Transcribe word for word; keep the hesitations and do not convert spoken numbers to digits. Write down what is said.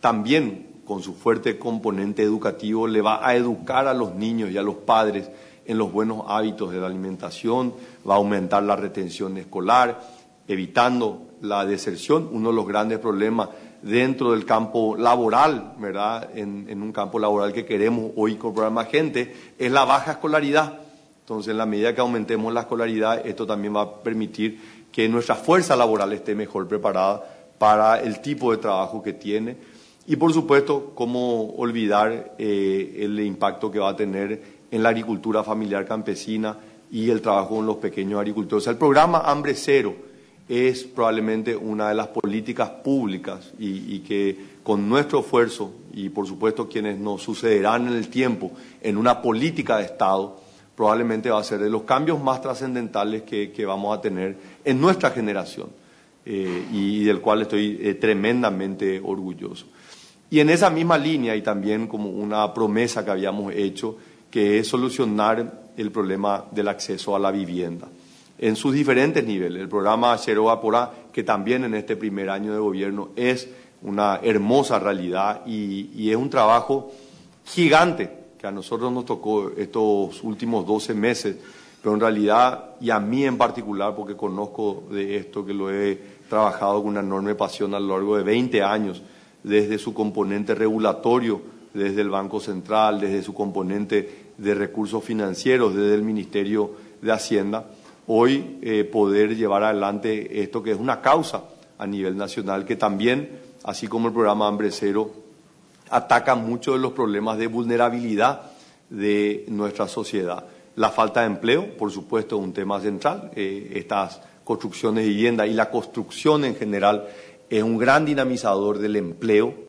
también con su fuerte componente educativo le va a educar a los niños y a los padres en los buenos hábitos de la alimentación, va a aumentar la retención escolar, evitando la deserción, uno de los grandes problemas dentro del campo laboral, ¿verdad? En, en un campo laboral que queremos hoy incorporar más gente, es la baja escolaridad. Entonces, en la medida que aumentemos la escolaridad, esto también va a permitir que nuestra fuerza laboral esté mejor preparada para el tipo de trabajo que tiene. Y, por supuesto, cómo olvidar eh, el impacto que va a tener en la agricultura familiar campesina y el trabajo con los pequeños agricultores. O sea, el programa Hambre Cero es probablemente una de las políticas públicas y, y que con nuestro esfuerzo y, por supuesto, quienes nos sucederán en el tiempo en una política de Estado, probablemente va a ser de los cambios más trascendentales que, que vamos a tener en nuestra generación eh, y del cual estoy eh, tremendamente orgulloso. Y en esa misma línea, y también como una promesa que habíamos hecho, que es solucionar el problema del acceso a la vivienda en sus diferentes niveles. El programa Cheroa Porá, que también en este primer año de gobierno es una hermosa realidad y, y es un trabajo gigante que a nosotros nos tocó estos últimos doce meses, pero en realidad, y a mí en particular, porque conozco de esto, que lo he trabajado con una enorme pasión a lo largo de veinte años, desde su componente regulatorio, desde el Banco Central, desde su componente de recursos financieros, desde el Ministerio de Hacienda, hoy eh, poder llevar adelante esto que es una causa a nivel nacional, que también, así como el programa Hambre Cero, ataca muchos de los problemas de vulnerabilidad de nuestra sociedad. La falta de empleo, por supuesto, es un tema central. Eh, estas construcciones de vivienda y la construcción en general es un gran dinamizador del empleo.